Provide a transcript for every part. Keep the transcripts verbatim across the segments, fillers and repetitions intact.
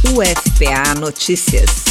U F P A Notícias.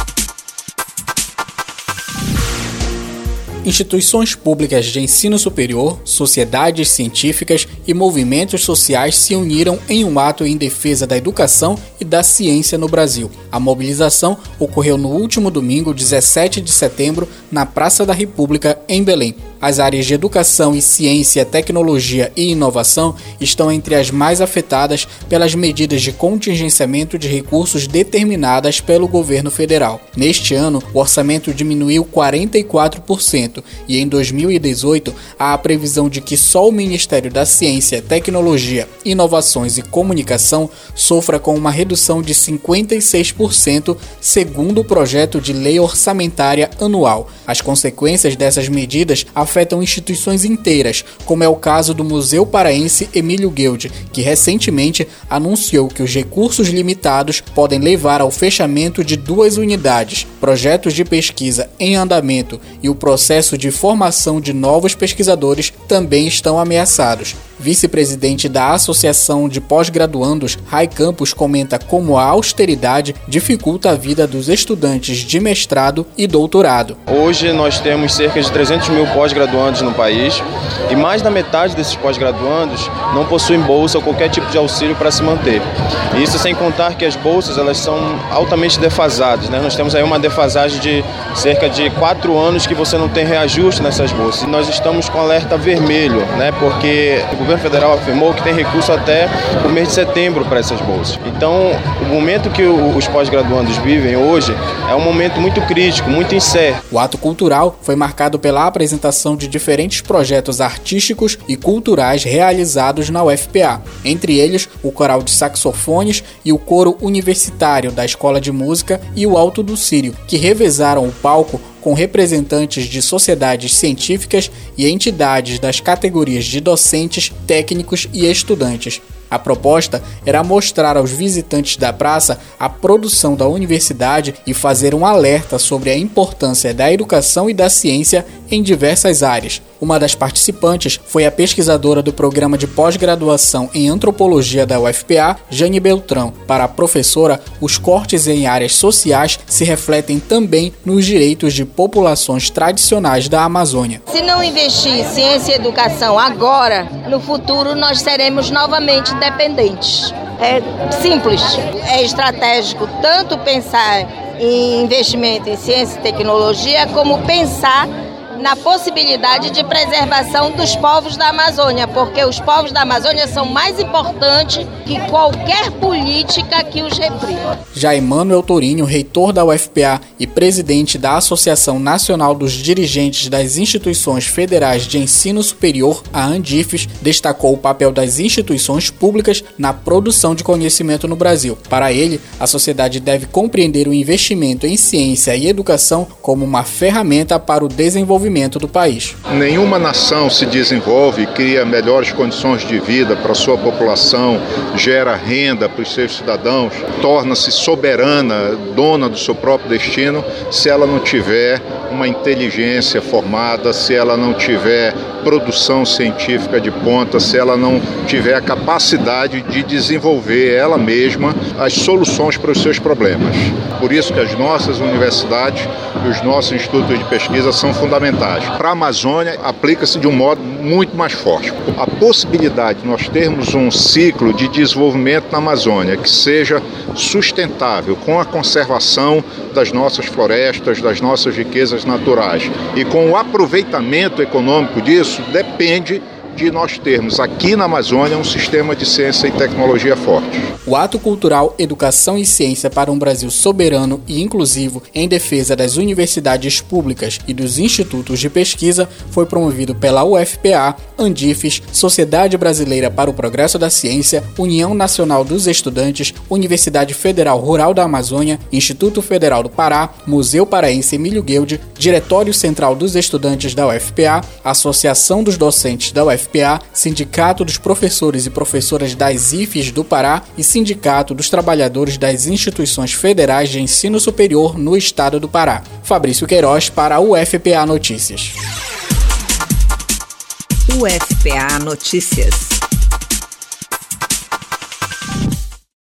Instituições públicas de ensino superior, sociedades científicas e movimentos sociais se uniram em um ato em defesa da educação e da ciência no Brasil. A mobilização ocorreu no último domingo, dezessete de setembro, na Praça da República, em Belém. As áreas de educação e ciência, tecnologia e inovação estão entre as mais afetadas pelas medidas de contingenciamento de recursos determinadas pelo governo federal. Neste ano, o orçamento diminuiu quarenta e quatro por cento e em dois mil e dezoito há a previsão de que só o Ministério da Ciência, Tecnologia, Inovações e Comunicação sofra com uma redução de cinquenta e seis por cento, segundo o projeto de lei orçamentária anual. As consequências dessas medidas afetam instituições inteiras, como é o caso do Museu Paraense Emílio Guild, que recentemente anunciou que os recursos limitados podem levar ao fechamento de duas unidades, projetos de pesquisa em andamento e o processo de formação de novos pesquisadores também estão ameaçados. Vice-presidente da Associação de Pós-Graduandos, Rai Campos, comenta como a austeridade dificulta a vida dos estudantes de mestrado e doutorado. Hoje nós temos cerca de trezentos mil pós-graduandos no país e mais da metade desses pós-graduandos não possuem bolsa ou qualquer tipo de auxílio para se manter. Isso sem contar que as bolsas elas são altamente defasadas, né? Nós temos aí uma defasagem de cerca de quatro anos que você não tem reajuste nessas bolsas. E nós estamos com alerta vermelho, né? Porque o governo federal afirmou que tem recurso até o mês de setembro para essas bolsas. Então, o momento que os pós-graduandos vivem hoje é um momento muito crítico, muito incerto. O ato cultural foi marcado pela apresentação de diferentes projetos artísticos e culturais realizados na U F P A, entre eles o coral de saxofones e o coro universitário da Escola de Música e o Alto do Círio, que revezaram o palco com representantes de sociedades científicas e entidades das categorias de docentes, técnicos e estudantes. A proposta era mostrar aos visitantes da praça a produção da universidade e fazer um alerta sobre a importância da educação e da ciência em diversas áreas. Uma das participantes foi a pesquisadora do programa de pós-graduação em antropologia da U F P A, Jane Beltrão. Para a professora, os cortes em áreas sociais se refletem também nos direitos de populações tradicionais da Amazônia. Se não investir em ciência e educação agora, no futuro nós seremos novamente dependentes. É simples, é estratégico tanto pensar em investimento em ciência e tecnologia como pensar na possibilidade de preservação dos povos da Amazônia, porque os povos da Amazônia são mais importantes que qualquer política que os reprima. Já Emanuel Tourinho, reitor da U F P A e presidente da Associação Nacional dos Dirigentes das Instituições Federais de Ensino Superior, a ANDIFES, destacou o papel das instituições públicas na produção de conhecimento no Brasil. Para ele, a sociedade deve compreender o investimento em ciência e educação como uma ferramenta para o desenvolvimento do país. Nenhuma nação se desenvolve e cria melhores condições de vida para a sua população, gera renda para os seus cidadãos, torna-se soberana, dona do seu próprio destino, se ela não tiver uma inteligência formada, se ela não tiver produção científica de ponta, se ela não tiver a capacidade de desenvolver ela mesma as soluções para os seus problemas. Por isso que as nossas universidades e os nossos institutos de pesquisa são fundamentais. Para a Amazônia, aplica-se de um modo muito mais forte. A possibilidade de nós termos um ciclo de desenvolvimento na Amazônia que seja sustentável, com a conservação das nossas florestas, das nossas riquezas naturais e com o aproveitamento econômico disso, depende de nós termos aqui na Amazônia um sistema de ciência e tecnologia forte. O ato cultural Educação e Ciência para um Brasil Soberano e Inclusivo em defesa das universidades públicas e dos institutos de pesquisa foi promovido pela U F P A, ANDIFES, Sociedade Brasileira para o Progresso da Ciência, União Nacional dos Estudantes, Universidade Federal Rural da Amazônia, Instituto Federal do Pará, Museu Paraense Emílio Guild, Diretório Central dos Estudantes da U F P A, Associação dos Docentes da U F P A, Sindicato dos Professores e Professoras das I F Es do Pará e Sindicato dos Trabalhadores das Instituições Federais de Ensino Superior no Estado do Pará. Fabrício Queiroz para a U F P A Notícias. U F P A Notícias.